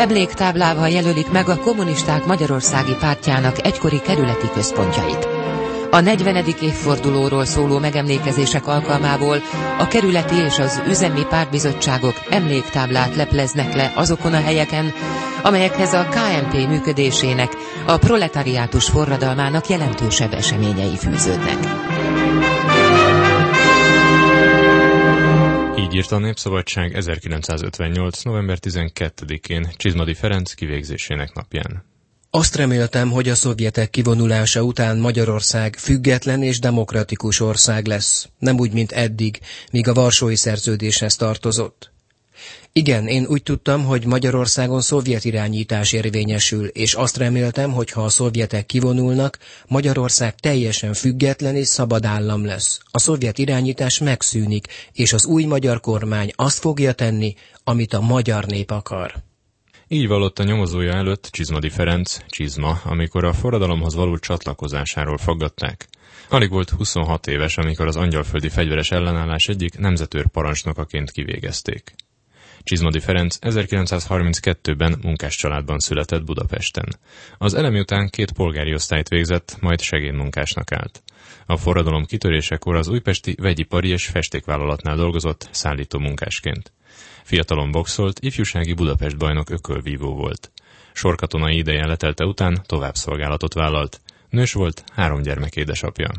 Emléktáblával jelölik meg a Kommunisták Magyarországi Pártjának egykori kerületi központjait. A 40. évfordulóról szóló megemlékezések alkalmából a kerületi és az üzemi pártbizottságok emléktáblát lepleznek le azokon a helyeken, amelyekhez a KMP működésének, a proletariátus forradalmának jelentősebb eseményei fűződnek. Így írta a Népszabadság 1958. november 12-én Csizmady Ferenc kivégzésének napján. Azt reméltem, hogy a szovjetek kivonulása után Magyarország független és demokratikus ország lesz, nem úgy, mint eddig, míg a Varsói Szerződéshez tartozott. Igen, én úgy tudtam, hogy Magyarországon szovjet irányítás érvényesül, és azt reméltem, hogy ha a szovjetek kivonulnak, Magyarország teljesen független és szabad állam lesz. A szovjet irányítás megszűnik, és az új magyar kormány azt fogja tenni, amit a magyar nép akar. Így vallott a nyomozója előtt Csizmady Ferenc, Csizma, amikor a forradalomhoz való csatlakozásáról faggatták. Alig volt 26 éves, amikor az angyalföldi fegyveres ellenállás egyik nemzetőr parancsnokaként kivégezték. Csizmady Ferenc 1932-ben munkáscsaládban született Budapesten. Az elemi után 2 polgári osztályt végzett, majd segédmunkásnak állt. A forradalom kitörésekor az újpesti vegyipari és festékvállalatnál dolgozott szállító munkásként. Fiatalon boxolt, ifjúsági Budapest bajnok ökölvívó volt. Sorkatonai ideje letelte után továbbszolgálatot vállalt. Nős volt, 3 gyermek édesapja.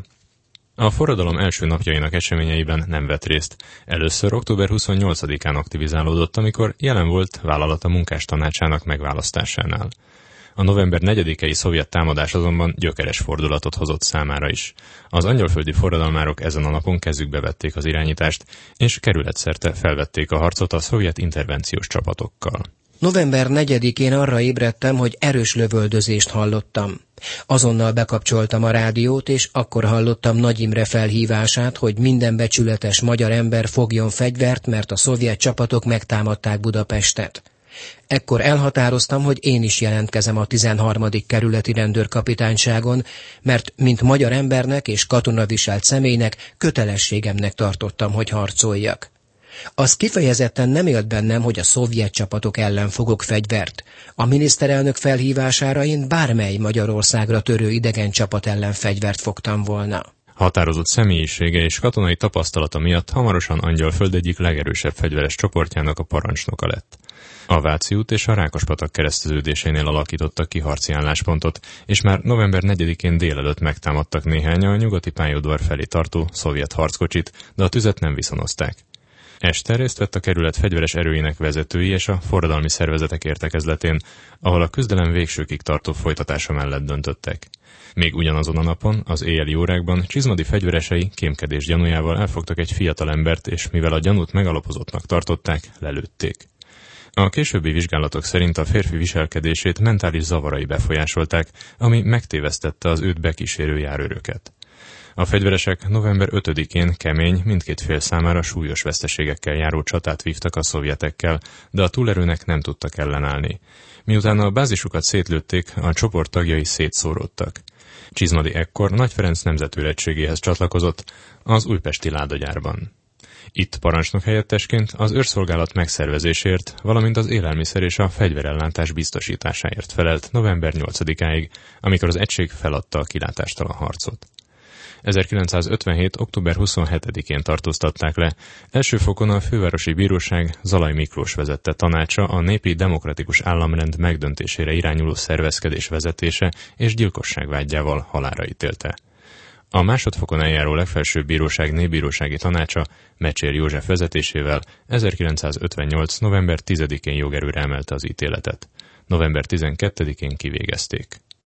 A forradalom első napjainak eseményeiben nem vett részt. Először október 28-án aktivizálódott, amikor jelen volt vállalata munkástanácsának megválasztásánál. A november 4-i szovjet támadás azonban gyökeres fordulatot hozott számára is. Az angyalföldi forradalmárok ezen a napon kezükbe vették az irányítást, és kerületszerte felvették a harcot a szovjet intervenciós csapatokkal. November 4-én arra ébredtem, hogy erős lövöldözést hallottam. Azonnal bekapcsoltam a rádiót, és akkor hallottam Nagy Imre felhívását, hogy minden becsületes magyar ember fogjon fegyvert, mert a szovjet csapatok megtámadták Budapestet. Ekkor elhatároztam, hogy én is jelentkezem a 13. kerületi rendőrkapitányságon, mert mint magyar embernek és katonaviselt személynek kötelességemnek tartottam, hogy harcoljak. Az kifejezetten nem élt bennem, hogy a szovjet csapatok ellen fogok fegyvert. A miniszterelnök felhívására én bármely Magyarországra törő idegen csapat ellen fegyvert fogtam volna. Határozott személyisége és katonai tapasztalata miatt hamarosan Angyalföld egyik legerősebb fegyveres csoportjának a parancsnoka lett. A Váci út és a Rákospatak kereszteződésénél alakítottak ki harci álláspontot, és már november 4-én délelőtt megtámadtak néhányan a nyugati pályaudvar felé tartó szovjet harckocsit, de a tüzet nem viszonozták. Este részt vett a kerület fegyveres erőinek vezetői és a forradalmi szervezetek értekezletén, ahol a küzdelem végsőkig tartó folytatása mellett döntöttek. Még ugyanazon a napon, az éjjeli órákban Csizmady fegyveresei kémkedés gyanújával elfogtak egy fiatal embert, és mivel a gyanút megalapozottnak tartották, lelőtték. A későbbi vizsgálatok szerint a férfi viselkedését mentális zavarai befolyásolták, ami megtévesztette az őt bekísérő járőröket. A fegyveresek november 5-én kemény, mindkét fél számára súlyos veszteségekkel járó csatát vívtak a szovjetekkel, de a túlerőnek nem tudtak ellenállni. Miután a bázisukat szétlőtték, a csoport tagjai szétszóródtak. Csizmady ekkor Nagy Ferenc nemzetőregységéhez csatlakozott, az újpesti ládagyárban. Itt parancsnok helyettesként az őrszolgálat megszervezésért, valamint az élelmiszer és a fegyverellátás biztosításáért felelt november 8-áig, amikor az egység feladta a kilátástalan harcot. 1957. október 27-én tartóztatták le. Első fokon a fővárosi bíróság Zalay Miklós vezette tanácsa a népi demokratikus államrend megdöntésére irányuló szervezkedés vezetése és gyilkosság vádjával halálra ítélte. A másodfokon eljáró legfelsőbb bíróság népbírósági tanácsa Mecsér József vezetésével 1958. november 10-én jogerőre emelte az ítéletet. November 12-én kivégezték.